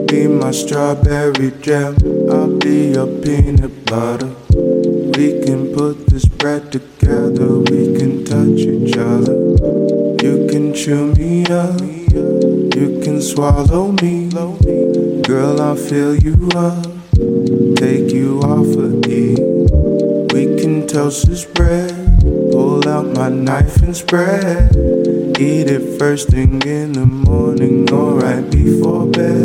Be my strawberry jam, I'll be your peanut butter. We can put this bread together, we can touch each other. You can chew me up, you can swallow me. Girl, I'll fill you up, take you off of E. We can toast this bread, pull out my knife and spread. Eat it first thing in the morning or right before bed.